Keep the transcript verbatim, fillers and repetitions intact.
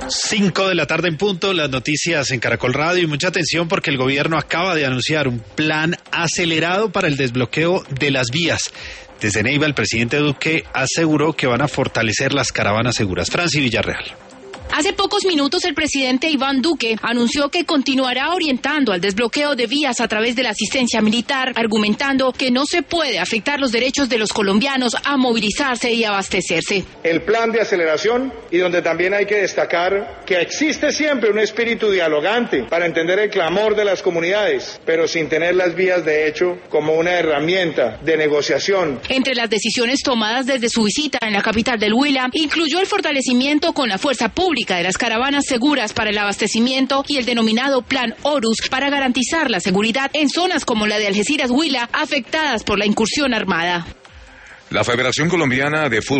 Cinco de la tarde en punto, las noticias en Caracol Radio y mucha atención porque el gobierno acaba de anunciar un plan acelerado para el desbloqueo de las vías. Desde Neiva, el presidente Duque aseguró que van a fortalecer las caravanas seguras. Franci Villarreal. Hace pocos minutos el presidente Iván Duque anunció que continuará orientando al desbloqueo de vías a través de la asistencia militar, argumentando que no se puede afectar los derechos de los colombianos a movilizarse y abastecerse. El plan de aceleración, y donde también hay que destacar que existe siempre un espíritu dialogante para entender el clamor de las comunidades, pero sin tener las vías de hecho como una herramienta de negociación. Entre las decisiones tomadas desde su visita en la capital del Huila, incluyó el fortalecimiento con la fuerza pública de las caravanas seguras para el abastecimiento y el denominado Plan Horus para garantizar la seguridad en zonas como la de Algeciras Huila afectadas por la incursión armada. La Federación Colombiana de Fútbol